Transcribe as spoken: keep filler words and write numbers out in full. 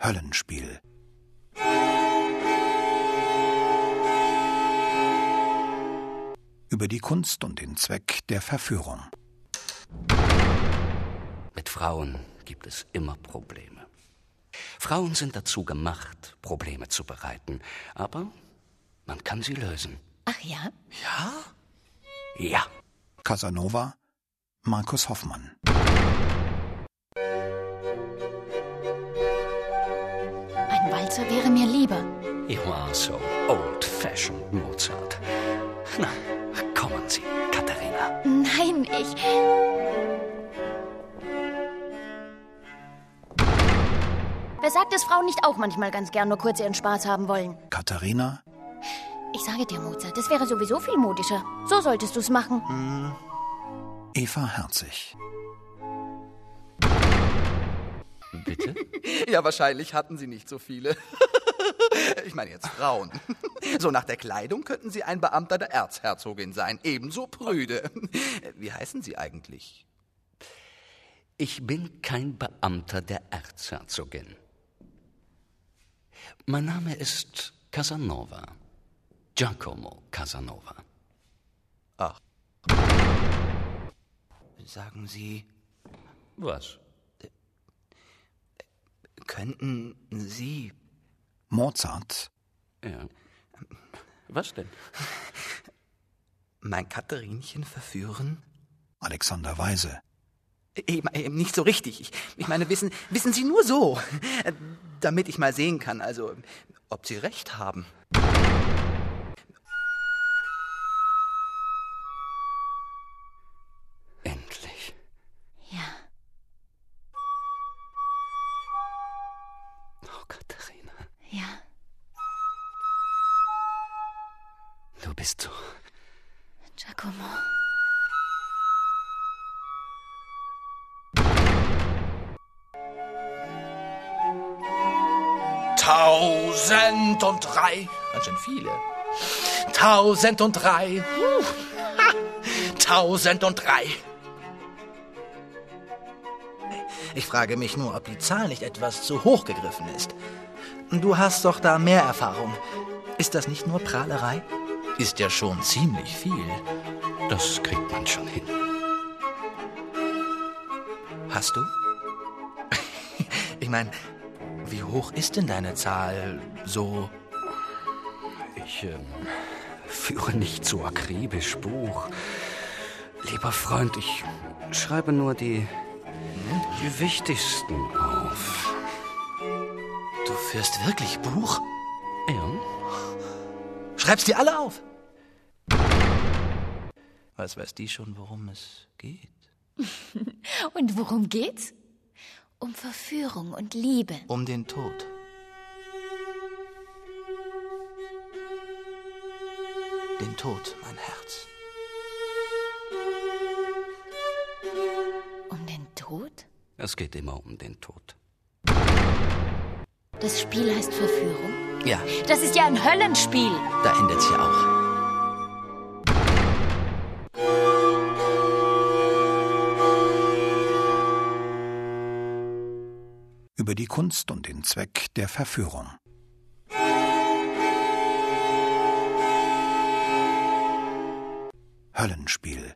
Höllenspiel. Über die Kunst und den Zweck der Verführung. Mit Frauen gibt es immer Probleme. Frauen sind dazu gemacht, Probleme zu bereiten. Aber man kann sie lösen. Ach ja? Ja? Ja. Casanova, Markus Hoffmann. Ein Walzer wäre mir lieber. You are so old-fashioned, Mozart. Na, kommen Sie, Katharina. Nein, ich... Wer sagt, dass Frauen nicht auch manchmal ganz gern nur kurz ihren Spaß haben wollen? Katharina, Ich sage dir, Mozart, das wäre sowieso viel modischer. So solltest du's machen. Hm. Eva Herzig. Bitte? Ja, wahrscheinlich hatten sie nicht so viele. Ich meine jetzt Frauen. So nach der Kleidung könnten sie ein Beamter der Erzherzogin sein. Ebenso prüde. Wie heißen sie eigentlich? Ich bin kein Beamter der Erzherzogin. Mein Name ist Casanova. Giacomo Casanova. Ach. Sagen Sie, Was? könnten Sie... Mozart, Ja. Was denn? mein Katherinchen verführen? Alexander Weise. Eben, eben nicht so richtig. Ich, ich meine, wissen, wissen Sie nur so. Damit ich mal sehen kann, also, ob Sie recht haben. Endlich. Ja. Oh, Katharina. Ja. Du bist so... Giacomo. Tausend und drei. Ganz schön viele. Tausend und drei. Huh. Ha. Tausend und drei. Ich frage mich nur, ob die Zahl nicht etwas zu hoch gegriffen ist. Du hast doch da mehr Erfahrung. Ist das nicht nur Prahlerei? Ist ja schon ziemlich viel. Das kriegt man schon hin. Hast du? Ich meine, wie hoch ist denn deine Zahl so? Ich ähm, führe nicht so akribisch Buch. Lieber Freund, ich schreibe nur die, die wichtigsten auf. Du führst wirklich Buch? Ja? Schreibst die alle auf? Was weiß die schon, worum es geht? Und worum geht's? Um Verführung und Liebe. Um den Tod. Den Tod, mein Herz. Um den Tod? Es geht immer um den Tod. Das Spiel heißt Verführung? Ja, Das ist ja ein Höllenspiel. da endet's ja auch. Über die Kunst und den Zweck der Verführung. Höllenspiel.